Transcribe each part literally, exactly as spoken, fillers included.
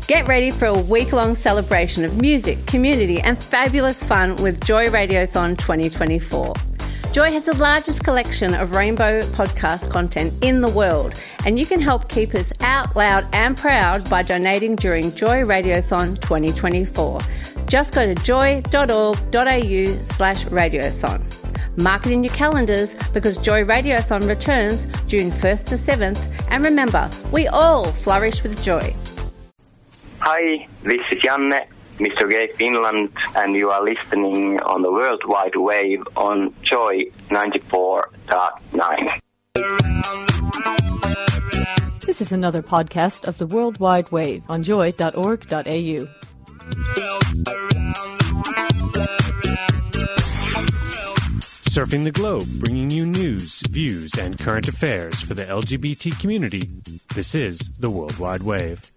Get ready for a week-long celebration of music, community and fabulous fun with Joy Radiothon twenty twenty-four. Joy has the largest collection of rainbow podcast content in the world, and you can help keep us out loud and proud by donating during Joy Radiothon twenty twenty-four. Just go to joy.org.au slash radiothon. Mark it in your calendars because Joy Radiothon returns June first to seventh, and remember, we all flourish with joy. Hi, this is Janne, Mister Gay Finland, and you are listening on the World Wide Wave on Joy ninety-four point nine. This is another podcast of the World Wide Wave on joy dot org dot a u. Surfing the globe, bringing you news, views, and current affairs for the L G B T community. This is the World Wide Wave.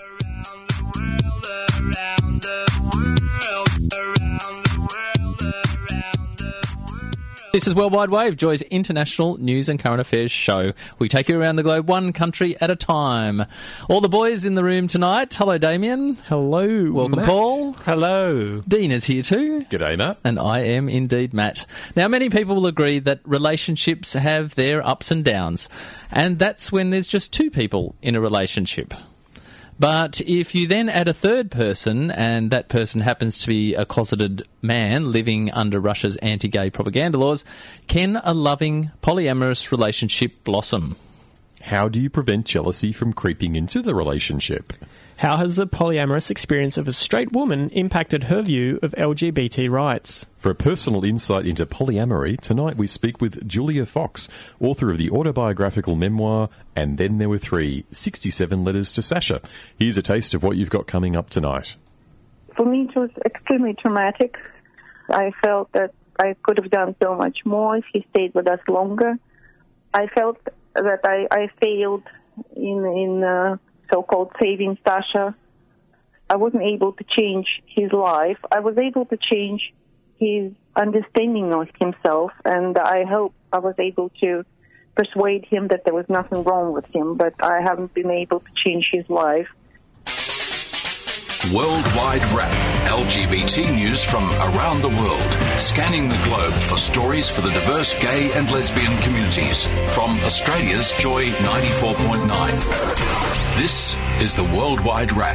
This is World Wide Wave, Joy's international news and current affairs show. We take you around the globe one country at a time. All the boys in the room tonight. Hello, Damien. Hello, Welcome, Matt. Paul. Hello. Dean is here too. G'day, Matt. And I am indeed Matt. Now, many people will agree that relationships have their ups and downs, and that's when there's just two people in a relationship. But if you then add a third person, and that person happens to be a closeted man living under Russia's anti-gay propaganda laws, can a loving polyamorous relationship blossom? How do you prevent jealousy from creeping into the relationship? How has the polyamorous experience of a straight woman impacted her view of L G B T rights? For a personal insight into polyamory, tonight we speak with Julia Fox, author of the autobiographical memoir And Then There Were Three, sixty-seven Letters to Sasha. Here's a taste of what you've got coming up tonight. For me, it was extremely traumatic. I felt that I could have done so much more if he stayed with us longer. I felt that I, I failed in in uh, so-called saving Sasha. I wasn't able to change his life. I was able to change his understanding of himself, and I hope I was able to persuade him that there was nothing wrong with him, but I haven't been able to change his life. Worldwide Wrap, L G B T news from around the world, scanning the globe for stories for the diverse gay and lesbian communities. From Australia's Joy ninety-four point nine. This is the Worldwide Wrap.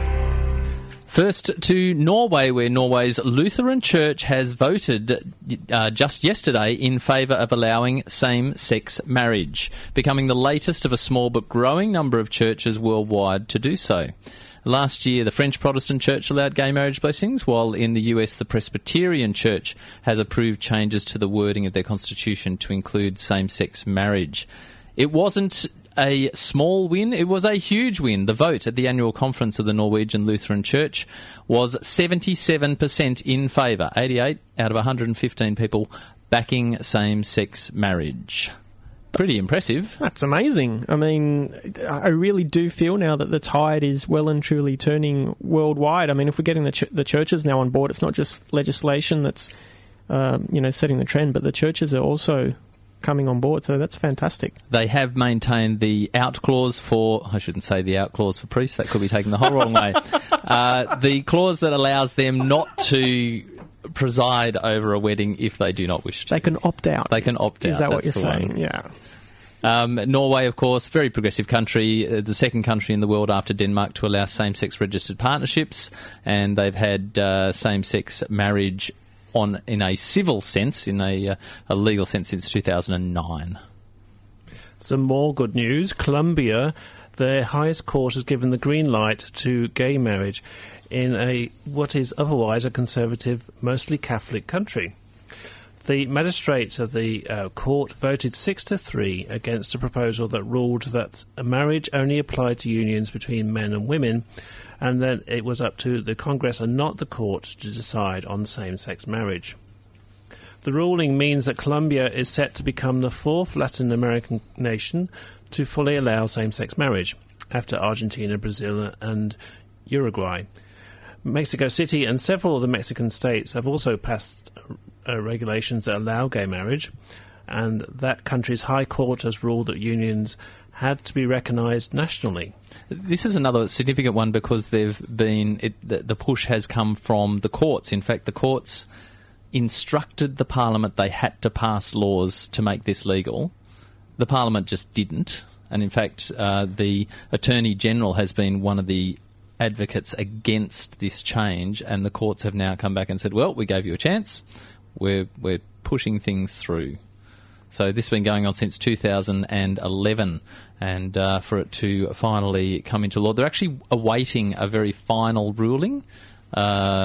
First to Norway, where Norway's Lutheran Church has voted uh, just yesterday in favour of allowing same-sex marriage, becoming the latest of a small but growing number of churches worldwide to do so. Last year, the French Protestant Church allowed gay marriage blessings, while in the U S, the Presbyterian Church has approved changes to the wording of their constitution to include same-sex marriage. It wasn't a small win, it was a huge win. The vote at the annual conference of the Norwegian Lutheran Church was seventy-seven percent in favour, eighty-eight out of one hundred fifteen people backing same-sex marriage. Pretty impressive. That's amazing. I mean, I really do feel now that the tide is well and truly turning worldwide. I mean, if we're getting the ch- the churches now on board, it's not just legislation that's, um, you know, setting the trend, but the churches are also coming on board, so that's fantastic. They have maintained the out clause for, I shouldn't say the out clause for priests, that could be taken the whole wrong way, uh, the clause that allows them not to preside over a wedding if they do not wish to. They can opt out. They can opt out. Is that what you're That's the saying? one. Yeah. Um, Norway, of course, very progressive country, uh, the second country in the world after Denmark to allow same-sex registered partnerships, and they've had uh, same-sex marriage on in a civil sense, in a, uh, a legal sense, since two thousand nine. Some more good news. Colombia, their highest court has given the green light to gay marriage in a what is otherwise a conservative, mostly Catholic country. The magistrates of the uh, court voted six to three against a proposal that ruled that a marriage only applied to unions between men and women, and that it was up to the Congress and not the court to decide on same-sex marriage. The ruling means that Colombia is set to become the fourth Latin American nation to fully allow same-sex marriage, after Argentina, Brazil and Uruguay. Mexico City and several of the Mexican states have also passed uh, regulations that allow gay marriage, and that country's high court has ruled that unions had to be recognised nationally. This is another significant one because they've been it, the, the push has come from the courts. In fact, the courts instructed the Parliament they had to pass laws to make this legal. The Parliament just didn't. And in fact, uh, the Attorney General has been one of the advocates against this change, and the courts have now come back and said, well, we gave you a chance. We're, we're pushing things through. So this has been going on since two thousand eleven, and uh, for it to finally come into law. They're actually awaiting a very final ruling, uh,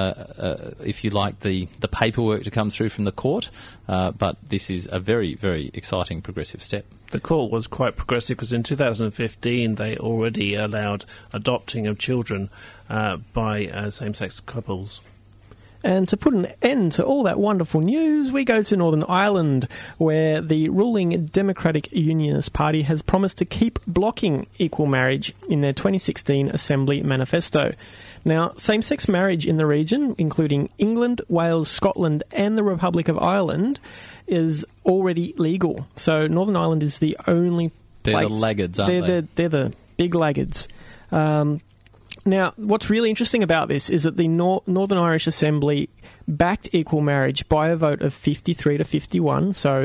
uh, if you like, the, the paperwork to come through from the court, uh, but this is a very, very exciting progressive step. The court was quite progressive because in two thousand fifteen they already allowed adopting of children uh, by uh, same-sex couples. And to put an end to all that wonderful news, we go to Northern Ireland, where the ruling Democratic Unionist Party has promised to keep blocking equal marriage in their twenty sixteen Assembly manifesto. Now, same-sex marriage in the region, including England, Wales, Scotland and the Republic of Ireland, is already legal. So Northern Ireland is the only They're place. the laggards, aren't they're they? The, they're the big laggards. Um, now, what's really interesting about this is that the Nor- Northern Irish Assembly backed equal marriage by a vote of fifty-three to fifty-one, so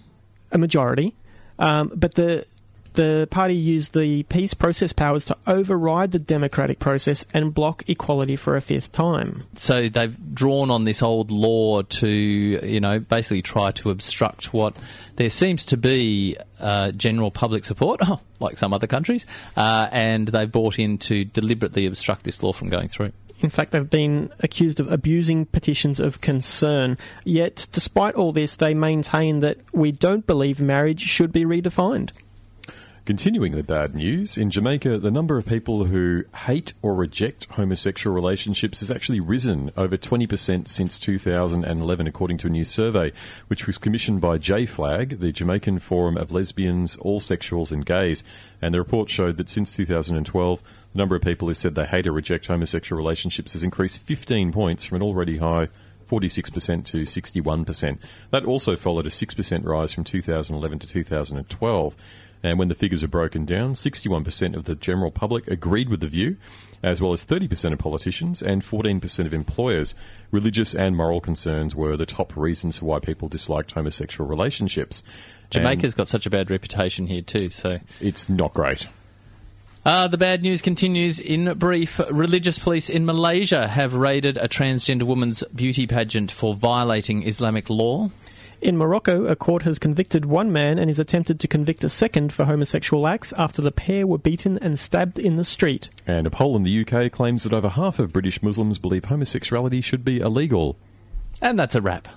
a majority. Um, but the the party used the peace process powers to override the democratic process and block equality for a fifth time. So they've drawn on this old law to, you know, basically try to obstruct what there seems to be uh, general public support, oh, like some other countries, uh, and they've brought in to deliberately obstruct this law from going through. In fact, they've been accused of abusing petitions of concern. Yet, despite all this, they maintain that we don't believe marriage should be redefined. Continuing the bad news, in Jamaica, the number of people who hate or reject homosexual relationships has actually risen over twenty percent since two thousand eleven, according to a new survey, which was commissioned by J FLAG, the Jamaican Forum of Lesbians, All Sexuals and Gays. And the report showed that since two thousand twelve, the number of people who said they hate or reject homosexual relationships has increased fifteen points from an already high forty-six percent to sixty-one percent. That also followed a six percent rise from two thousand eleven to two thousand twelve. And when the figures are broken down, sixty-one percent of the general public agreed with the view, as well as thirty percent of politicians and fourteen percent of employers. Religious and moral concerns were the top reasons for why people disliked homosexual relationships. Jamaica's and got such a bad reputation here too, so it's not great. Uh, the bad news continues in brief. Religious police in Malaysia have raided a transgender woman's beauty pageant for violating Islamic law. In Morocco, a court has convicted one man and is attempted to convict a second for homosexual acts after the pair were beaten and stabbed in the street. And a poll in the U K claims that over half of British Muslims believe homosexuality should be illegal. And that's a wrap.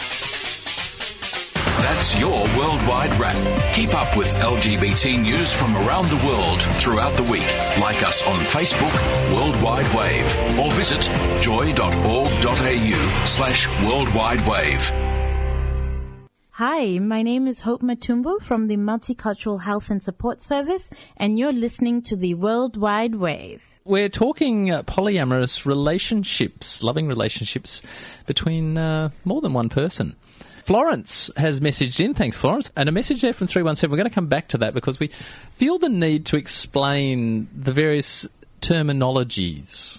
That's your Worldwide Wrap. Keep up with L G B T news from around the world throughout the week. Like us on Facebook, Worldwide Wave, or visit joy.org.au slash Worldwide Wave. Hi, my name is Hope Matumbo from the Multicultural Health and Support Service, and you're listening to the Worldwide Wave. We're talking uh, polyamorous relationships, loving relationships between uh, more than one person. Florence has messaged in. Thanks, Florence. And a message there from three one seven. We're going to come back to that because we feel the need to explain the various terminologies.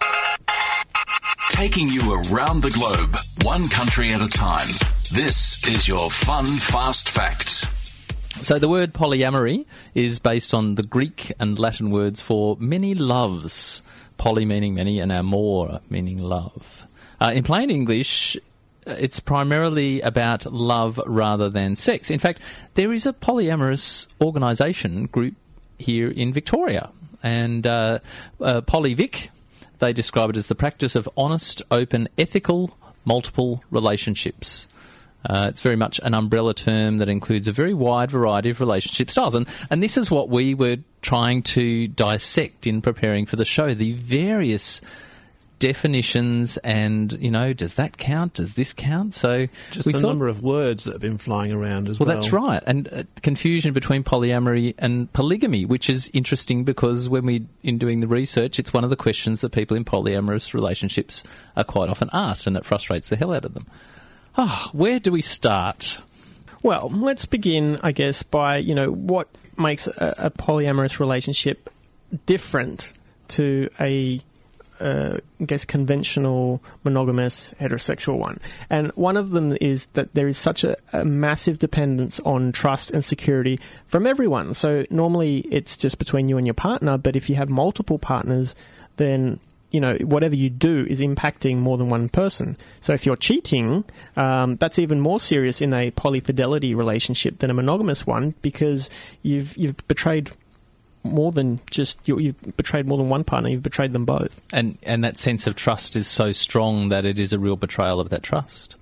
Taking you around the globe, one country at a time. This is your Fun Fast Facts. So the word polyamory is based on the Greek and Latin words for many loves. Poly meaning many and amor meaning love. Uh, in plain English, it's primarily about love rather than sex. In fact, there is a polyamorous organisation group here in Victoria. And uh, uh, Polyvic, they describe it as the practice of honest, open, ethical, multiple relationships. Uh, it's very much an umbrella term that includes a very wide variety of relationship styles. And, and this is what we were trying to dissect in preparing for the show, the various definitions and, you know, does that count? Does this count? So just we the thought, number of words that have been flying around as well. Well, that's right. And uh, confusion between polyamory and polygamy, which is interesting because when we, in doing the research, it's one of the questions that people in polyamorous relationships are quite often asked, and it frustrates the hell out of them. Oh, where do we start? Well, let's begin, I guess, by, you know, what makes a, a polyamorous relationship different to a, uh, I guess, conventional monogamous heterosexual one. And one of them is that there is such a, a massive dependence on trust and security from everyone. So normally it's just between you and your partner, but if you have multiple partners, then you know, whatever you do is impacting more than one person. So if you're cheating, um, that's even more serious in a polyfidelity relationship than a monogamous one, because you've you've betrayed more than just you, you've betrayed more than one partner. You've betrayed them both. And and that sense of trust is so strong that it is a real betrayal of that trust.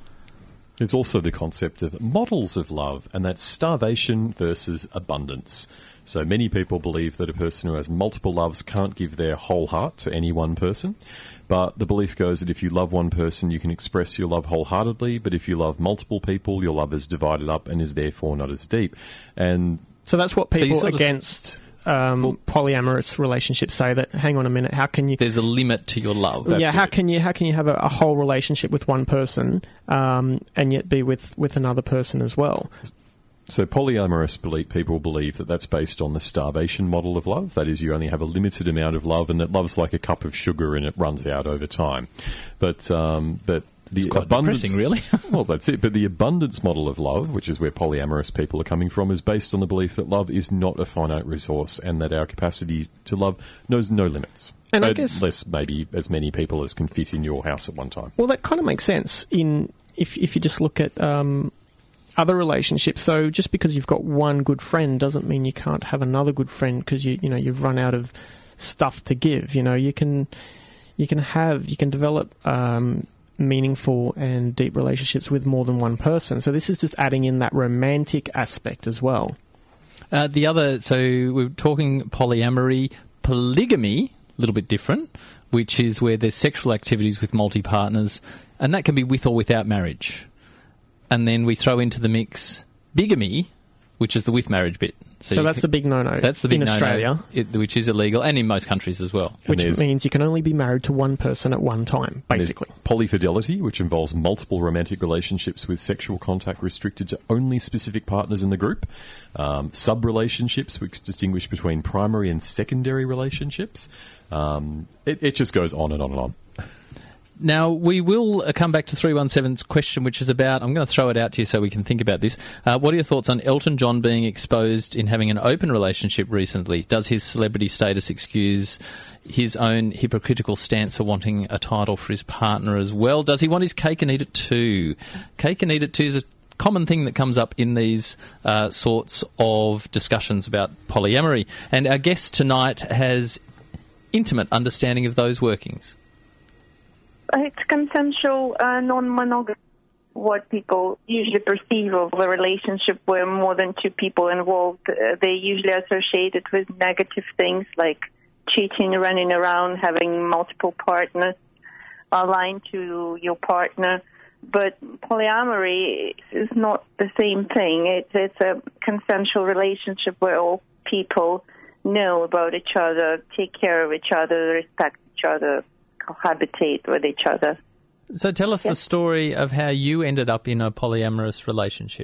It's also the concept of models of love, and that's starvation versus abundance. So many people believe that a person who has multiple loves can't give their whole heart to any one person. But the belief goes that if you love one person, you can express your love wholeheartedly. But if you love multiple people, your love is divided up and is therefore not as deep. And so that's what people so against um, well, polyamorous relationships say, that, hang on a minute, how can you... There's a limit to your love. Yeah, That's how it. can you how can you have a, a whole relationship with one person um, and yet be with, with another person as well? So polyamorous believe, people believe that that's based on the starvation model of love. That is, you only have a limited amount of love, and that love's like a cup of sugar and it runs out over time. But um, but the it's quite abundance, depressing, really. Well, that's it. But the abundance model of love, which is where polyamorous people are coming from, is based on the belief that love is not a finite resource, and that our capacity to love knows no limits. And I guess, unless maybe as many people as can fit in your house at one time. Well, that kind of makes sense in if if you just look at um, other relationships. So just because you've got one good friend doesn't mean you can't have another good friend because you you know you've run out of stuff to give. You know, you can you can have you can develop um, meaningful and deep relationships with more than one person. So this is just adding in that romantic aspect as well. Uh, the other, so we're talking polyamory, polygamy. A little bit different, which is where there's sexual activities with multi-partners, and that can be with or without marriage. And then we throw into the mix bigamy, which is the with marriage bit. So, so that's can, the big no-no that's the big in no-no, Australia. It, which is illegal, and in most countries as well. Which means you can only be married to one person at one time, basically. Polyfidelity, which involves multiple romantic relationships with sexual contact restricted to only specific partners in the group. Um, sub-relationships, which distinguish between primary and secondary relationships. Um, it, it just goes on and on and on. Now, we will come back to three one seven's question, which is about, I'm going to throw it out to you so we can think about this. Uh, what are your thoughts on Elton John being exposed in having an open relationship recently? Does his celebrity status excuse his own hypocritical stance for wanting a title for his partner as well? Does he want his cake and eat it too? Cake and eat it too is a common thing that comes up in these uh, sorts of discussions about polyamory. And our guest tonight has intimate understanding of those workings. It's consensual, uh, non-monogamous, what people usually perceive of a relationship where more than two people involved. Uh, they usually associate it with negative things like cheating, running around, having multiple partners, aligned to your partner. But polyamory is not the same thing. It's, it's a consensual relationship where all people know about each other, take care of each other, respect each other, cohabitate with each other. So tell us yeah. the story of how you ended up in a polyamorous relationship.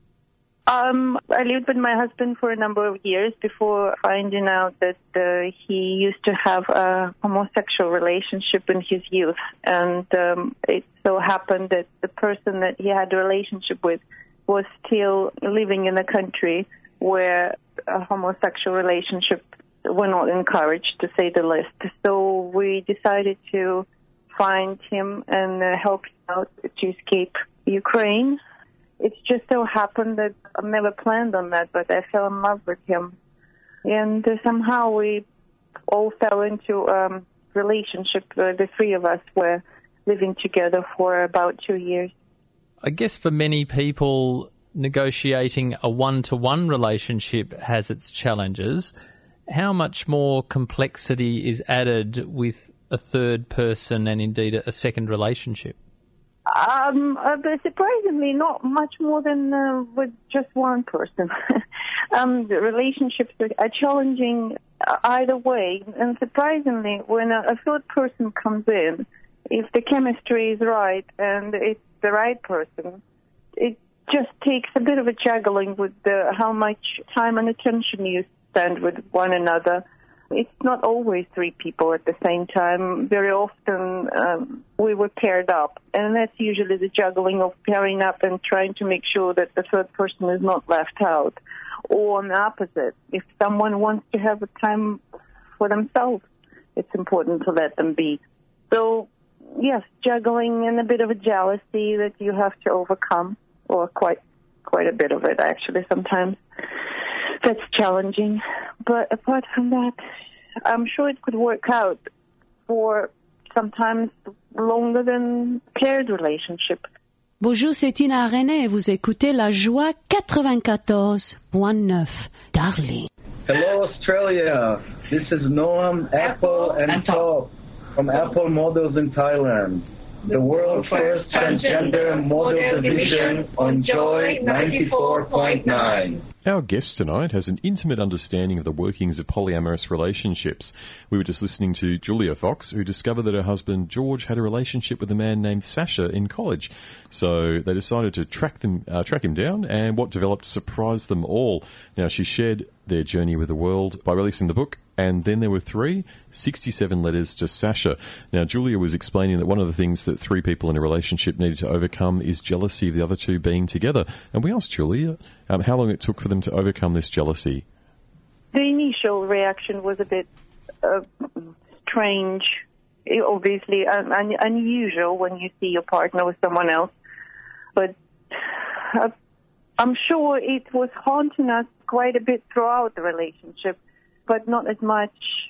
Um, I lived with my husband for a number of years before finding out that uh, he used to have a homosexual relationship in his youth. And um, it so happened that the person that he had a relationship with was still living in a country where a homosexual relationship were not encouraged, to say the least. So we decided to find him and uh, help him out to escape Ukraine. It's just so happened that I've never planned on that, but I fell in love with him. And uh, somehow we all fell into a um, relationship. Uh, the three of us were living together for about two years. I guess for many people, negotiating a one-to-one relationship has its challenges. How much more complexity is added with a third person and indeed a second relationship? Um, uh, surprisingly, not much more than uh, with just one person. um, the relationships are challenging either way. And surprisingly, when a, a third person comes in, if the chemistry is right and it's the right person, it just takes a bit of a juggling with the, how much time and attention you spend with one another. It's not always three people at the same time. Very often um, we were paired up, and that's usually the juggling of pairing up and trying to make sure that the third person is not left out. Or on the opposite, if someone wants to have a time for themselves, it's important to let them be. So, yes, juggling and a bit of a jealousy that you have to overcome, or quite quite a bit of it, actually, sometimes. That's challenging. But apart from that, I'm sure it could work out for sometimes longer than paired relationship. Bonjour, c'est Tina René et vous écoutez La Joie quatre-vingt-quatorze point neuf, Darling. Hello, Australia. This is Noam, Apple, and Top from Apple Models in Thailand. The world's first transgender model division on Joy ninety-four point nine. Our guest tonight has an intimate understanding of the workings of polyamorous relationships. We were just listening to Julia Fox, who discovered that her husband George had a relationship with a man named Sasha in college. So they decided to track them, uh, track him down, and what developed surprised them all. Now, she shared their journey with the world by releasing the book, and then there were three, sixty-seven letters to Sasha. Now, Julia was explaining that one of the things that three people in a relationship needed to overcome is jealousy of the other two being together. And we asked Julia um, how long it took for them to overcome this jealousy. The initial reaction was a bit uh, strange, obviously un- un- unusual when you see your partner with someone else. But uh, I'm sure it was haunting us quite a bit throughout the relationship, but not as much.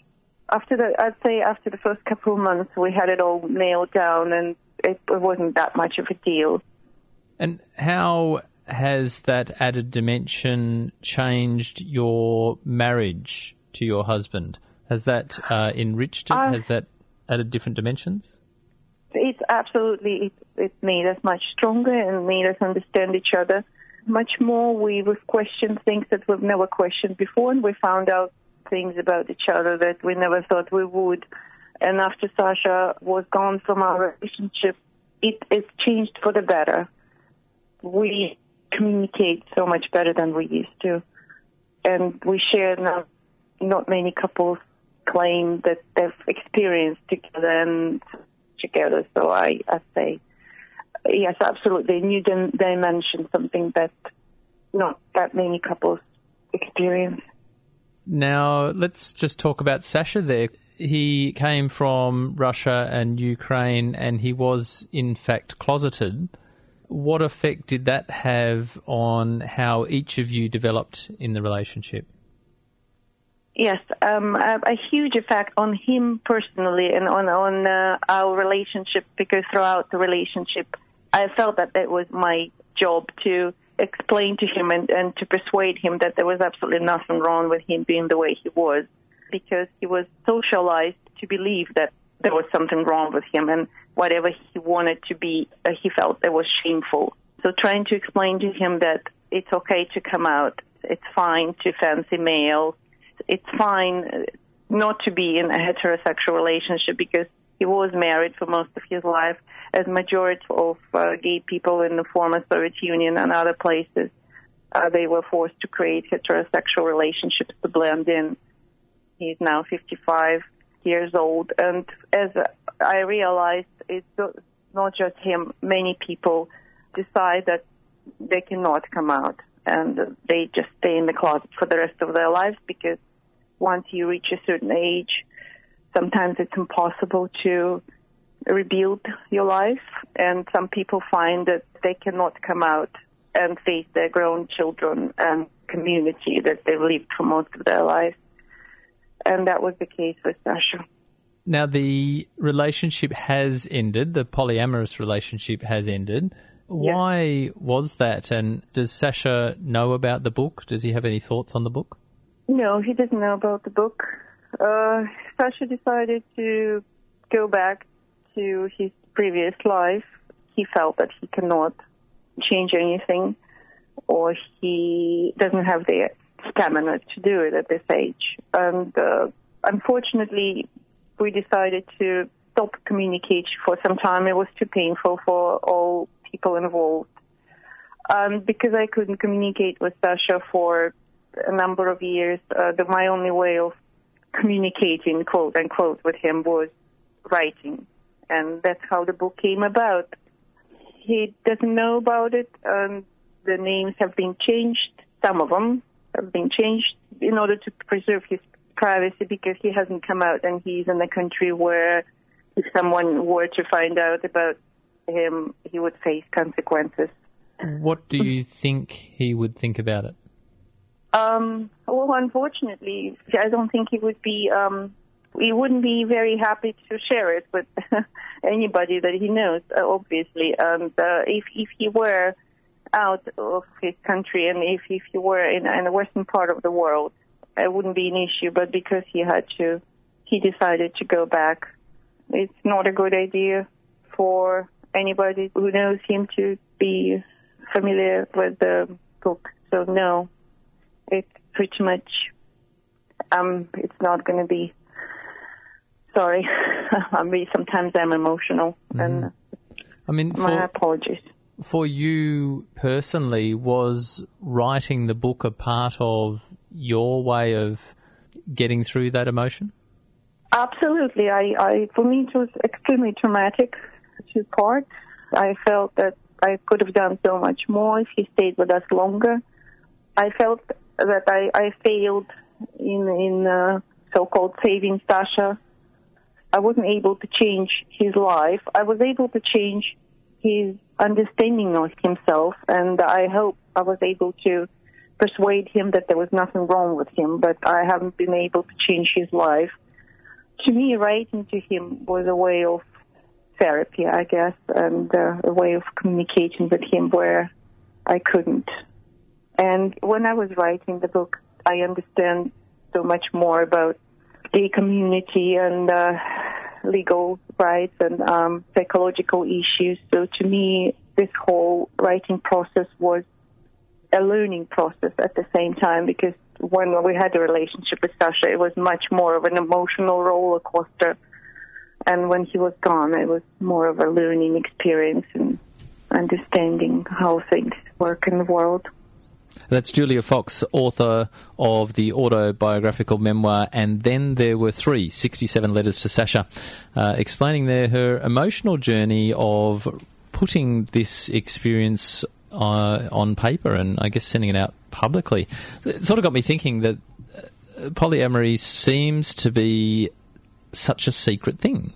After the, I'd say after the first couple of months, we had it all nailed down, and it, it wasn't that much of a deal. And how has that added dimension changed your marriage to your husband? Has that uh, enriched it? Uh, Has that added different dimensions? It's absolutely, it, it made us much stronger and made us understand each other much more. We've questioned things that we've never questioned before, and we found out things about each other that we never thought we would. And after Sasha was gone from our relationship, it, it's changed for the better. We communicate so much better than we used to. And we share now, not many couples claim that they've experienced together and together. So I, I say, yes, absolutely, a new dim- dimension, something that not that many couples experience. Now, let's just talk about Sasha there. He came from Russia and Ukraine, and he was, in fact, closeted. What effect did that have on how each of you developed in the relationship? Yes, um, a, a huge effect on him personally and on, on uh, our relationship, because throughout the relationship, I felt that that was my job to explain to him and, and to persuade him that there was absolutely nothing wrong with him being the way he was, because he was socialized to believe that there was something wrong with him, and whatever he wanted to be, uh, he felt that was shameful. So trying to explain to him that it's okay to come out, it's fine to fancy males, it's fine not to be in a heterosexual relationship, because he was married for most of his life, as majority of uh, gay people in the former Soviet Union and other places, uh, they were forced to create heterosexual relationships to blend in. He's now fifty-five years old, and as I realized, it's not just him. Many people decide that they cannot come out, and they just stay in the closet for the rest of their lives, because once you reach a certain age, sometimes it's impossible to rebuild your life, and some people find that they cannot come out and face their grown children and community that they've lived for most of their life. And that was the case with Sasha. Now, the relationship has ended, the polyamorous relationship has ended. Yes. Why was that? And does Sasha know about the book? Does he have any thoughts on the book? No, he doesn't know about the book. Uh, Sasha decided to go back to his previous life. He felt that he cannot change anything, or he doesn't have the stamina to do it at this age. And uh, unfortunately, we decided to stop communication for some time. It was too painful for all people involved. Um, because I couldn't communicate with Sasha for a number of years, uh, the, my only way of communicating, quote unquote, with him was writing. And that's how the book came about. He doesn't know about it. Um, the names have been changed. Some of them have been changed in order to preserve his privacy, because he hasn't come out, and he's in a country where if someone were to find out about him, he would face consequences. What do you think he would think about it? Um, well, unfortunately, I don't think he would be, um, he wouldn't be very happy to share it with anybody that he knows, uh, obviously. And uh, if, if he were out of his country, and if, if he were in, in the western part of the world, it wouldn't be an issue. But because he had to, he decided to go back. It's not a good idea for anybody who knows him to be familiar with the book. So no, it's pretty much, um, it's not going to be, sorry, I mean, sometimes I'm emotional, mm. and I mean, my for, apologies. For you personally, was writing the book a part of your way of getting through that emotion? Absolutely. I, I for me, it was extremely traumatic to part. I felt that I could have done so much more if he stayed with us longer. I felt that I, I failed in in uh, so-called saving Sasha. I wasn't able to change his life. I was able to change his understanding of himself, and I hope I was able to persuade him that there was nothing wrong with him, but I haven't been able to change his life. To me, writing to him was a way of therapy, I guess, and uh, a way of communicating with him where I couldn't. And when I was writing the book, I understand so much more about gay community and uh, legal rights and um, psychological issues. So to me, this whole writing process was a learning process at the same time, because when we had a relationship with Sasha, it was much more of an emotional roller coaster. And when he was gone, it was more of a learning experience and understanding how things work in the world. That's Julia Fox, author of the autobiographical memoir And Then There Were Three, sixty-seven Letters to Sasha, uh, explaining there her emotional journey of putting this experience uh, on paper and I guess sending it out publicly. It sort of got me thinking that polyamory seems to be such a secret thing.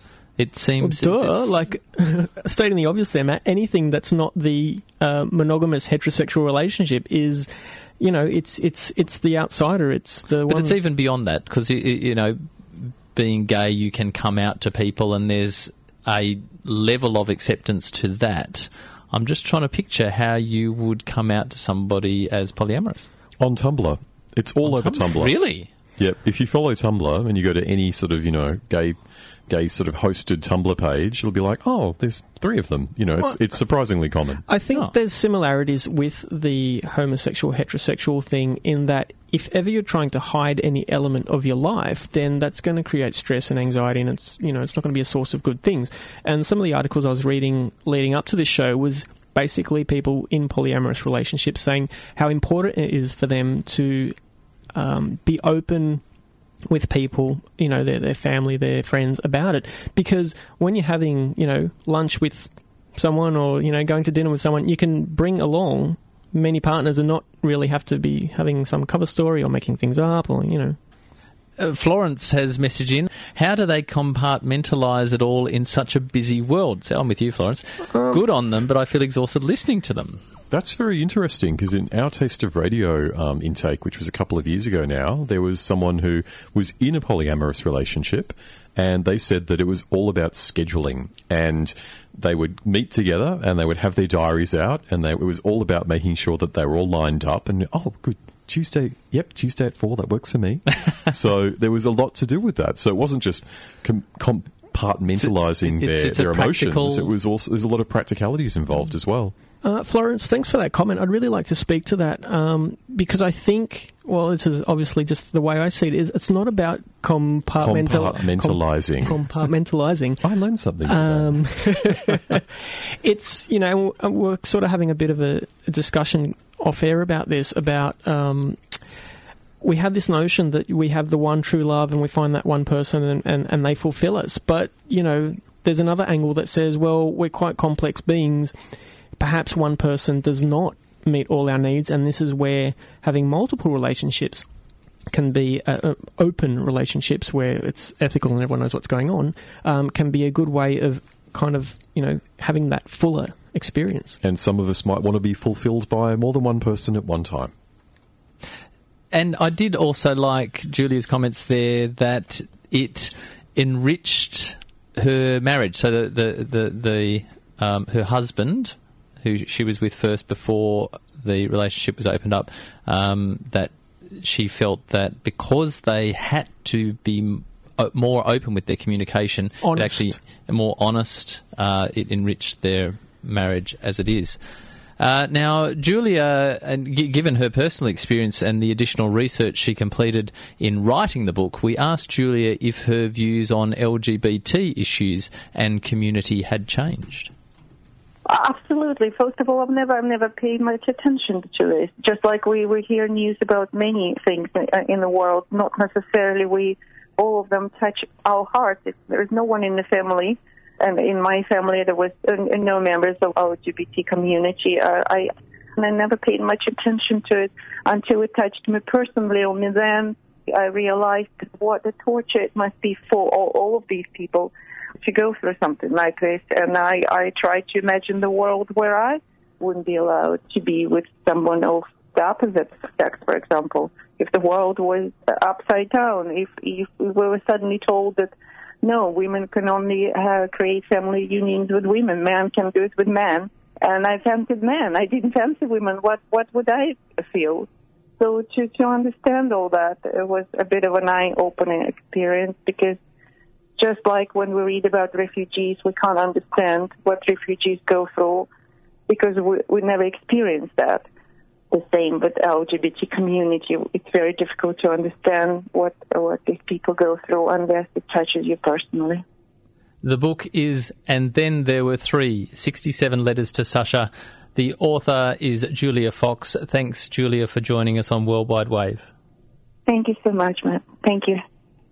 It seems... Well, duh, like, stating the obvious there, Matt, anything that's not the uh, monogamous heterosexual relationship is, you know, it's it's it's the outsider. It's the But one... it's even beyond that, because, you, you know, being gay, you can come out to people and there's a level of acceptance to that. I'm just trying to picture how you would come out to somebody as polyamorous. On Tumblr. It's all On over Tumblr? Tumblr. Really? Yep. If you follow Tumblr and you go to any sort of, you know, gay... gay sort of hosted Tumblr page, it'll be like, oh, there's three of them. You know, it's Well, it's surprisingly common. I think Oh. there's similarities with the homosexual heterosexual thing in that if ever you're trying to hide any element of your life, then that's going to create stress and anxiety, and it's, you know, it's not going to be a source of good things. And some of the articles I was reading leading up to this show was basically people in polyamorous relationships saying how important it is for them to um, be open with people, you know, their their family, their friends about it. Because when you're having, you know, lunch with someone or, you know, going to dinner with someone, you can bring along many partners and not really have to be having some cover story or making things up or, you know. Uh, Florence has messaged in, how do they compartmentalise it all in such a busy world? So I'm with you, Florence. Um, Good on them, but I feel exhausted listening to them. That's very interesting, because in our Taste of Radio um, intake, which was a couple of years ago now, there was someone who was in a polyamorous relationship, and they said that it was all about scheduling, and they would meet together and they would have their diaries out, and they, it was all about making sure that they were all lined up and, oh, good, Tuesday, yep, Tuesday at four, that works for me. So there was a lot to do with that. So it wasn't just com- compartmentalising It's a- their, it's a their emotions. practical- It was also, there's a lot of practicalities involved as well. Uh, Florence, thanks for that comment. I'd really like to speak to that um, because I think, well, this is obviously just the way I see it, is it's not about compartmental- compartmentalising. Com- compartmentalising. I learned something today. Um, it's, you know, we're sort of having a bit of a, a discussion off air about this, about um, we have this notion that we have the one true love and we find that one person and, and, and they fulfill us. But, you know, there's another angle that says, well, we're quite complex beings. Perhaps one person does not meet all our needs, and this is where having multiple relationships can be uh, uh, open relationships where it's ethical and everyone knows what's going on, um, can be a good way of kind of, you know, having that fuller experience. And some of us might want to be fulfilled by more than one person at one time. And I did also like Julia's comments there that it enriched her marriage. So the the the, the um, her husband, who she was with first before the relationship was opened up, um, that she felt that because they had to be more open with their communication, honest. it actually more honest, uh, it enriched their marriage as it is. Uh, now, Julia, and g- given her personal experience and the additional research she completed in writing the book, we asked Julia if her views on L G B T issues and community had changed. Absolutely. First of all, I've never, I've never paid much attention to this. Just like we, we hear news about many things in the world, not necessarily we, all of them touch our hearts. There's no one in the family, and in my family there was uh, no members of L G B T community. Uh, I, and I never paid much attention to it until it touched me personally. And then I realized what the torture it must be for all, all of these people to go through something like this. And I, I try to imagine the world where I wouldn't be allowed to be with someone of the opposite sex, for example. If the world was upside down, if, if we were suddenly told that, no, women can only uh, create family unions with women, men can do it with men, and I fancied men, I didn't fancy women, what, what would I feel? So to, to understand all that, it was a bit of an eye-opening experience, because just like when we read about refugees, we can't understand what refugees go through because we, we never experienced that. The same with L G B T community. It's very difficult to understand what what these people go through unless it touches you personally. The book is And Then There Were Three, sixty-seven Letters to Sasha. The author is Julia Fox. Thanks, Julia, for joining us on Worldwide Wave. Thank you so much, Matt. Thank you.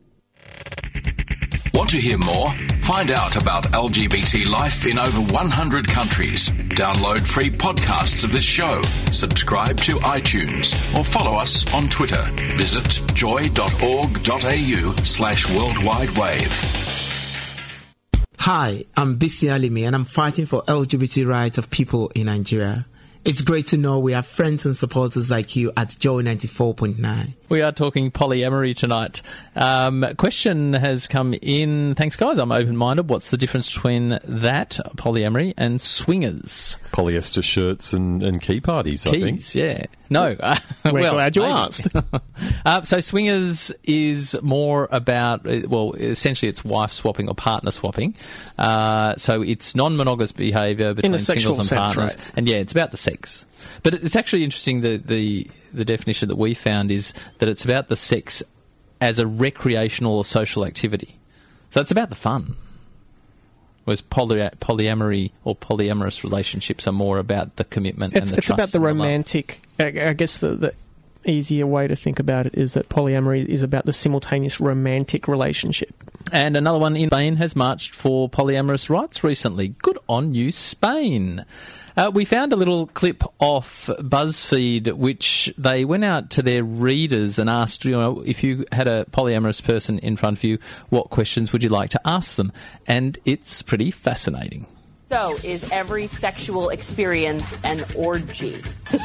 Want to hear more? Find out about L G B T life in over one hundred countries. Download free podcasts of this show. Subscribe to iTunes or follow us on Twitter. Visit joy.org.au slash worldwide wave. Hi, I'm Bisi Alimi and I'm fighting for L G B T rights of people in Nigeria. It's great to know we have friends and supporters like you at Joy ninety-four point nine. We are talking polyamory tonight. Um, question has come in. Thanks, guys. I'm open-minded. What's the difference between that, polyamory, and swingers? Polyester shirts and, and key parties, I Keys, think. yeah. No. Uh, We're well, glad you maybe. asked. uh, so swingers is more about, well, essentially it's wife swapping or partner swapping. Uh, so it's non-monogamous behaviour between singles and sense, partners. right. And, yeah, it's about the sex. But it's actually interesting that the, the definition that we found is that it's about the sex as a recreational or social activity. So it's about the fun. Whereas poly- polyamory or polyamorous relationships are more about the commitment It's, and the it's trust. about the and love. romantic. I, I guess the, the easier way to think about it is that polyamory is about the simultaneous romantic relationship. And another one in Spain has marched for polyamorous rights recently. Good on you, Spain. Uh, we found a little clip off BuzzFeed which they went out to their readers and asked, you know, if you had a polyamorous person in front of you, what questions would you like to ask them? And it's pretty fascinating. So, is every sexual experience an orgy?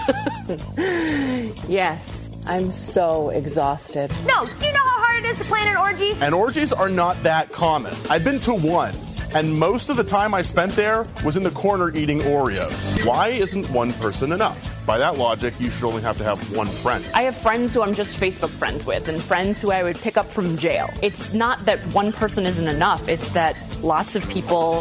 Yes. I'm so exhausted. No, do you know how hard it is to plan an orgy? And orgies are not that common. I've been to one, and most of the time I spent there was in the corner eating Oreos. Why isn't one person enough? By that logic, you should only have to have one friend. I have friends who I'm just Facebook friends with and friends who I would pick up from jail. It's not that one person isn't enough. It's that lots of people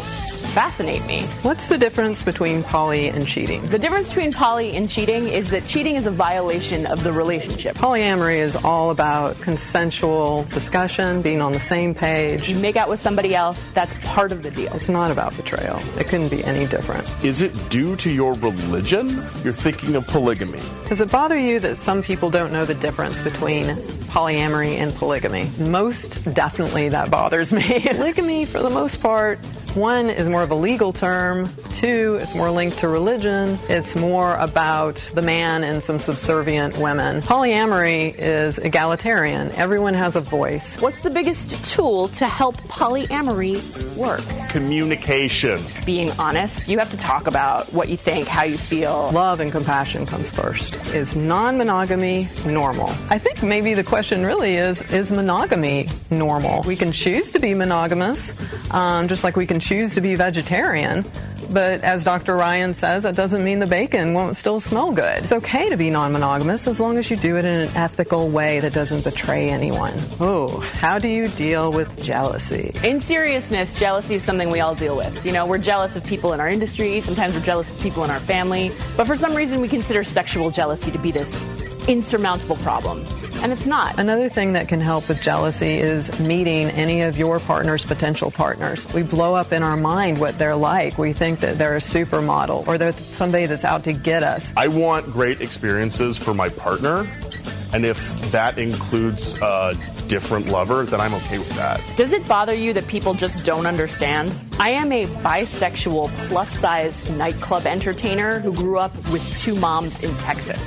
fascinate me. What's the difference between poly and cheating? The difference between poly and cheating is that cheating is a violation of the relationship. Polyamory is all about consensual discussion, being on the same page. You make out with somebody else, that's part of the deal. It's not about betrayal. It couldn't be any different. Is it due to your religion? You're thinking of polygamy. Does it bother you that some people don't know the difference between polyamory and polygamy? Most definitely that bothers me. Polygamy, for the most part, one is more of a legal term. Two, it's more linked to religion. It's more about the man and some subservient women. Polyamory is egalitarian. Everyone has a voice. What's the biggest tool to help polyamory work? Communication. Being honest. You have to talk about what you think, how you feel. Love and compassion comes first. Is non-monogamy normal? I think maybe the question really is, is monogamy normal? We can choose to be monogamous, um, just like we can choose to be vegetarian. But as Doctor Ryan says, that doesn't mean the bacon won't still smell good. It's okay to be non-monogamous as long as you do it in an ethical way that doesn't betray anyone. Oh, how do you deal with jealousy? In seriousness, jealousy is something we all deal with. You know, we're jealous of people in our industry. Sometimes we're jealous of people in our family. But for some reason, we consider sexual jealousy to be this insurmountable problem. And it's not. Another thing that can help with jealousy is meeting any of your partner's potential partners. We blow up in our mind what they're like. We think that they're a supermodel or they're somebody that's out to get us. I want great experiences for my partner, and if that includes a different lover, then I'm okay with that. Does it bother you that people just don't understand? I am a bisexual, plus-sized nightclub entertainer who grew up with two moms in Texas.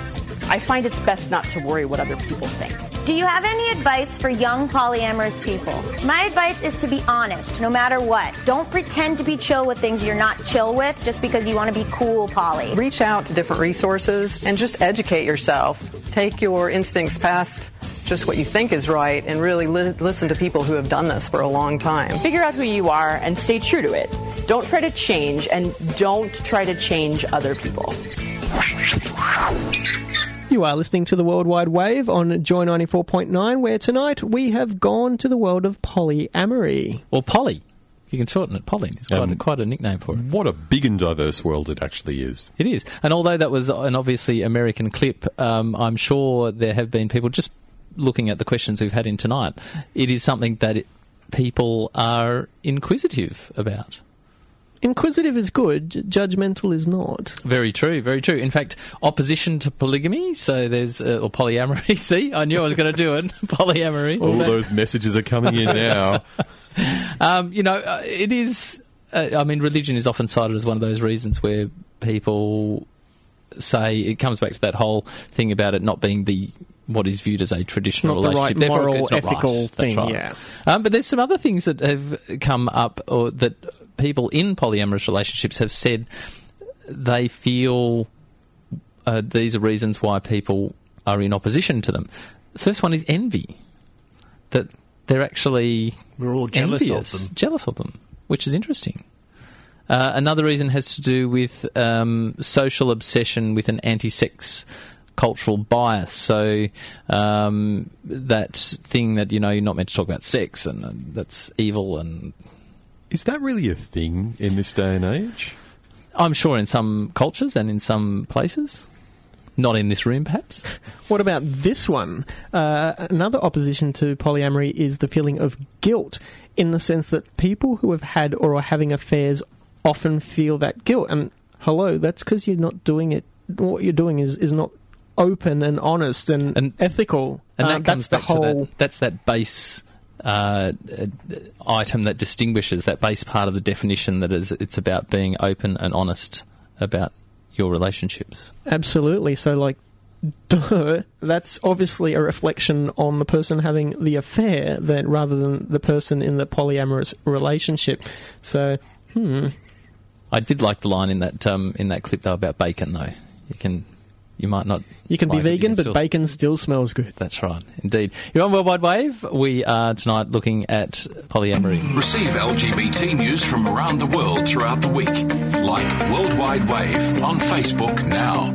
I find it's best not to worry what other people think. Do you have any advice for young polyamorous people? My advice is to be honest, no matter what. Don't pretend to be chill with things you're not chill with just because you want to be cool poly. Reach out to different resources and just educate yourself. Take your instincts past just what you think is right and really li- listen to people who have done this for a long time. Figure out who you are and stay true to it. Don't try to change, and don't try to change other people. You are listening to the Worldwide Wave on Joy ninety-four point nine, where tonight we have gone to the world of polyamory. Or poly. You can shorten it poly. It's quite, Um, a, quite a nickname for it. What a big and diverse world it actually is. It is. And although that was an obviously American clip, um, I'm sure there have been people just looking at the questions we've had in tonight. It is something that it, people are inquisitive about. Inquisitive is good, judgmental is not. Very true, very true. In fact, opposition to polygamy, so there's, uh, or polyamory, see, I knew I was going to do it, polyamory. All those messages are coming in now. um, you know, uh, it is, uh, I mean, religion is often cited as one of those reasons where people say, it comes back to that whole thing about it not being the what is viewed as a traditional Not the relationship. right Therefore, moral, it's not ethical right. thing, That's right. yeah. Um, but there's some other things that have come up, or that people in polyamorous relationships have said they feel uh, these are reasons why people are in opposition to them. The first one is envy. That they're actually We're all jealous envious, of them. Jealous of them, which is interesting. Uh, another reason has to do with um, social obsession with an anti-sex cultural bias. So um, that thing that, you know, you're not meant to talk about sex and, and that's evil. And is that really a thing in this day and age? I'm sure in some cultures and in some places. Not in this room, perhaps. What about this one? Uh, another opposition to polyamory is the feeling of guilt, in the sense that people who have had or are having affairs often feel that guilt. And hello, that's because you're not doing it. What you're doing is, is not open and honest and, and ethical. And that um, comes that's back the whole... to that. That's that base uh, uh, item that distinguishes, that base part of the definition that is it's about being open and honest about your relationships. Absolutely. So, like, duh, that's obviously a reflection on the person having the affair, that rather than the person in the polyamorous relationship. So, hmm. I did like the line in that um, in that clip though about bacon. Though you can, you might not. You can like be it, vegan, you can but still... bacon still smells good. That's right, indeed. You're on Worldwide Wave. We are tonight looking at polyamory. Receive L G B T news from around the world throughout the week. Like Worldwide Wave on Facebook now.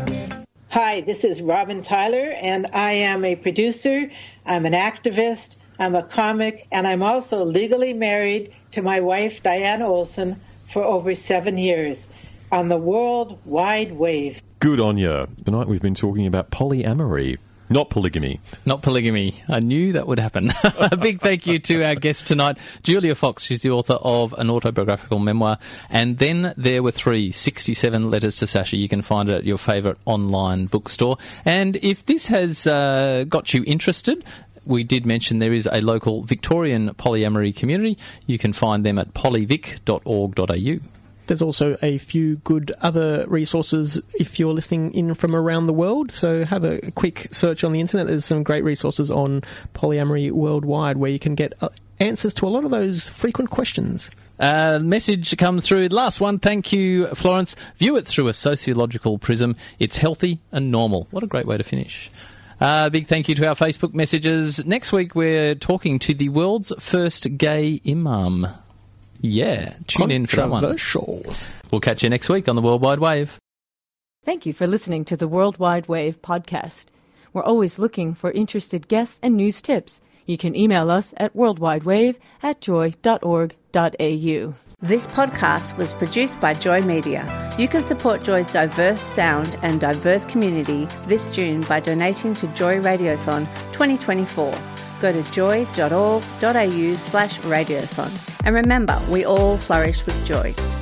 Hi, this is Robin Tyler, and I am a producer. I'm an activist. I'm a comic, and I'm also legally married to my wife, Diane Olson, for over seven years on the World Wide Wave. Good on you. Tonight we've been talking about polyamory. Not polygamy. Not polygamy. I knew that would happen. A big thank you to our guest tonight, Julia Fox. She's the author of an autobiographical memoir. And Then There Were Three, sixty-seven Letters to Sasha. You can find it at your favourite online bookstore. And if this has uh, got you interested, we did mention there is a local Victorian polyamory community. You can find them at polyvic dot org dot a u. There's also a few good other resources if you're listening in from around the world. So have a quick search on the internet. There's some great resources on polyamory worldwide where you can get uh, answers to a lot of those frequent questions. Uh, message comes through. Last one. Thank you, Florence. View it through a sociological prism. It's healthy and normal. What a great way to finish. Uh, big thank you to our Facebook messages. Next week we're talking to the world's first gay imam. Yeah, tune in for that one. We'll catch you next week on the World Wide Wave. Thank you for listening to the World Wide Wave podcast. We're always looking for interested guests and news tips. You can email us at worldwidewave at joy dot org dot a u. This podcast was produced by Joy Media. You can support Joy's diverse sound and diverse community this June by donating to Joy Radiothon twenty twenty-four. Go to joy dot org dot a u slash radiothon. And remember, we all flourish with joy.